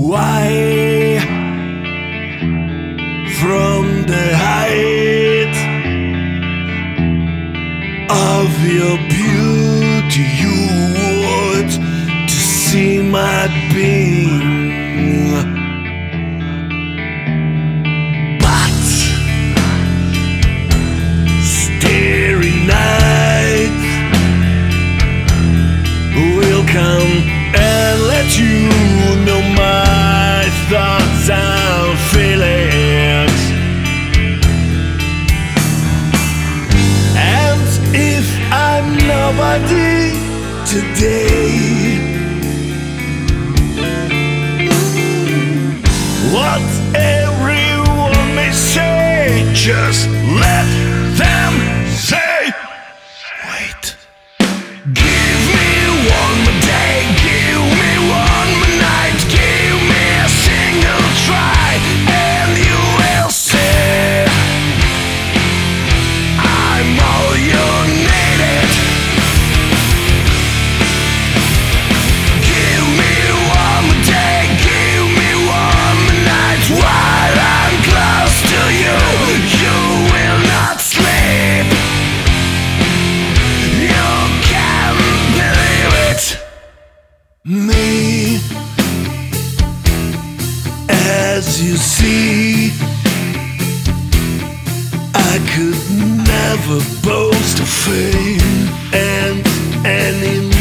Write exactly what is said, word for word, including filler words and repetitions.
Why from the height of your beauty you would to see my being, but starry night will come and let you know my thoughts and feelings. And if I'm nobody today, what everyone may say, just let them say. Wait. Give me one more day, give me one more night, give me a single try, and you will see I'm all you needed. Give me one more day, give me one more night, while I'm close to you, you will not sleep. You can't believe it. Me, as you see, I could never boast of fame and anymore.